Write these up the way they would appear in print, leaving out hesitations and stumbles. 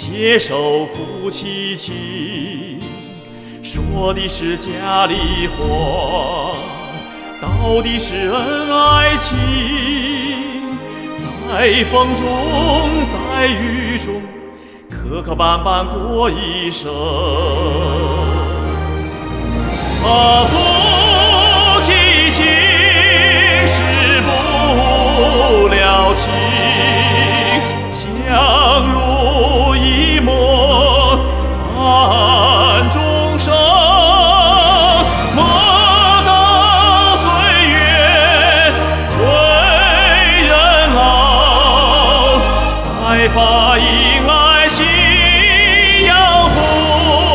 携手夫妻情，说的是家里话，道的是恩爱情。在风中，在雨中，磕磕绊绊过一生。夫妻情是不了情，相濡以沫伴终生。莫道岁月催人老，白发迎来夕阳红。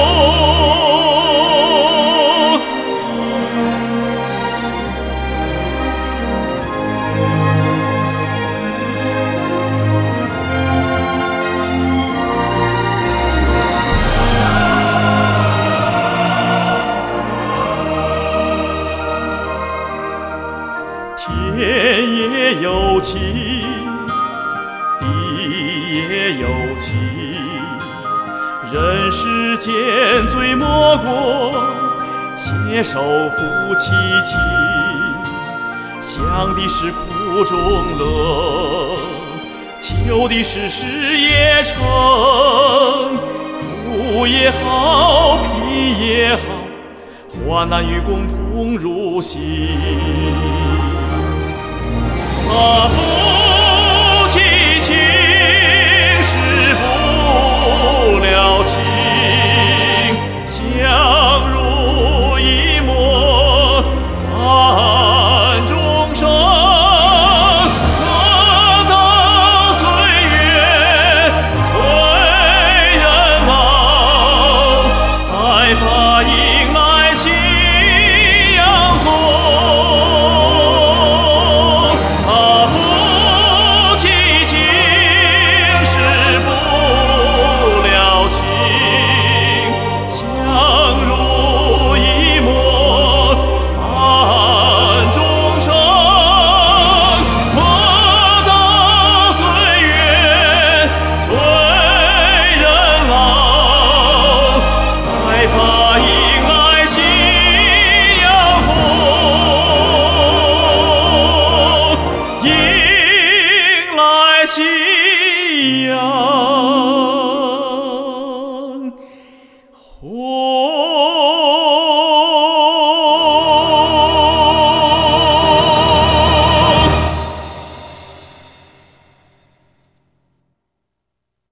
天也有情，地也有情，人世间最莫过携手夫妻情。想的是苦中乐，求的是事业成。富也好，贫也好，患难与共同如行。夫